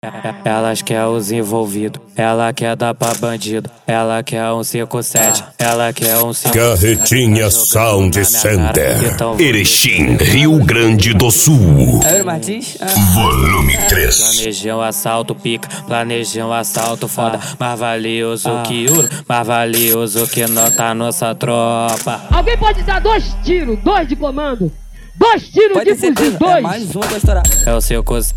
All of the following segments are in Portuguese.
Elas quer os envolvidos, ela quer dar pra bandido, ela quer um 57, ela quer um 57. Carretinha Sound Center, Erechim, Rio Grande do Sul. Volume 3. Planejei um assalto pica, planejei um assalto foda, mais valioso que ouro, mais valioso que nota nossa tropa. Alguém pode dar 2 tiros, 2 de comando? 2 tiros de fuzil, 2. É mais um pra estourar. É o seu cus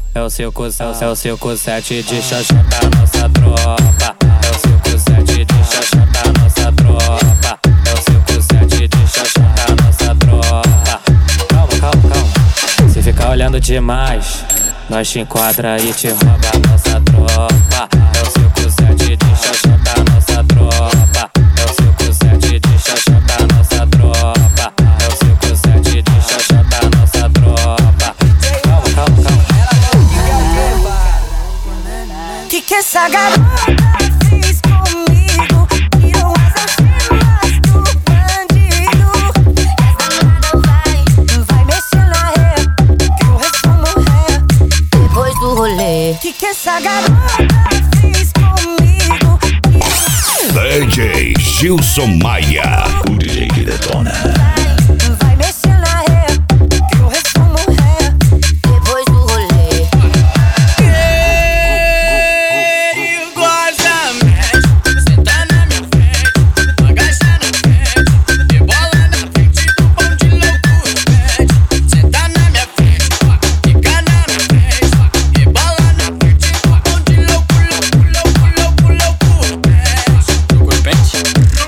7 de xoxota nossa tropa. É o seu cus 7 de xoxota nossa tropa. É o seu cus 7 de xoxota nossa tropa. Calma. Se ficar olhando demais, nós te enquadra e te rouba nossa tropa. É o seu cus 7 de xoxota nossa tropa. É o seu cus 7 de xoxota nossa tropa. É o seu cus 7 de xoxota nossa tropa. Calma. Que essa garota fez comigo? Tirou as algemas do bandido. Essa vai mexer na ré, que eu resumo ré depois do rolê. Que essa garota fez comigo? DJ Gilson Maia, o DJ que detona. Vai mexer na ré, que eu resumo ré depois do rolê. Ele gosta, mexe, senta na minha frente, agacha na frente, de bola na frente do pão de loucura, mete. Senta na minha frente, fica na minha frente, de bola na frente do pão de loucura, mete. Loucura, pente.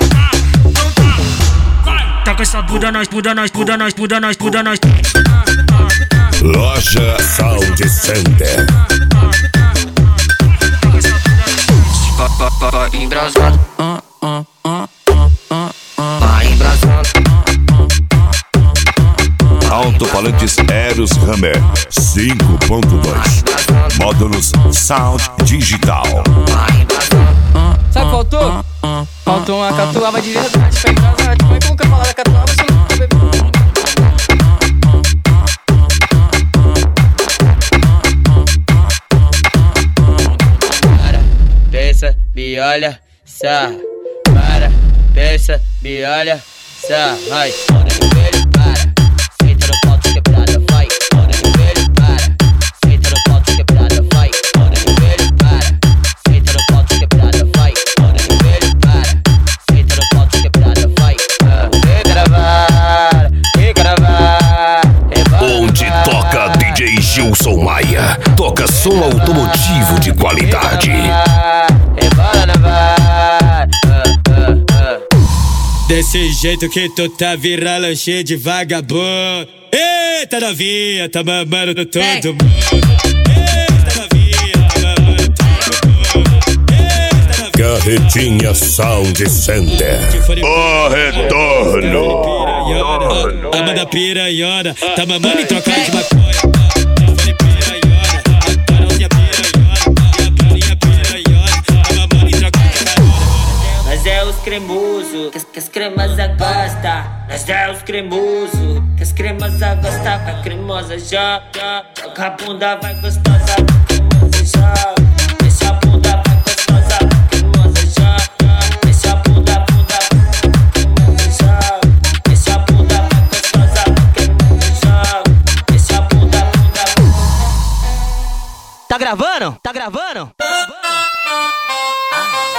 Tá com essa buda nós. Loja Sound Center. Vai embrasado, vai embrasado. Alto-falantes Eros Hammer 5.2. Módulos Sound Digital. Sabe o que faltou? Faltou uma catuaba de verdade pra embrasar. Tipo, aí como que eu falar da catuaba se eu não beber? Pensa, me olha, sarra. Para, pensa, me olha, sarra. Vai, bora no velho, para. Senta no pau de quebrada, vai. Bora no velho, para. Senta no pau de quebrada, vai. Bora no velho, para. Senta no pau de quebrada, vai. Bora no velho, para. Senta no pau de quebrada, vai. Regravar. Onde toca DJ Gilson Maia, toca som automotivo de qualidade. Desse jeito que tu tá vira lanche de vagabundo. Eita novinha, tá mamando no todo mundo. Eita novinha, tá mamando todo mundo. Eita novinha. Carretinha Sound Center. O retorno. Amanda piranhona, tá mamando em trocar de maconha. Nós é os cremoso, que as cremosas gosta. Nós é os cremoso, que as cremosas gosta. Com a cremosa joga, joga a bunda, vai gostosa. Com a cremosa joga, deixa a bunda, vai gostosa. Com a cremosa joga, deixa a bunda, com a cremosa joga. Deixa a bunda, vai gostosa. Com a cremosa joga, deixa a bunda. Tá gravando? Tá gravando?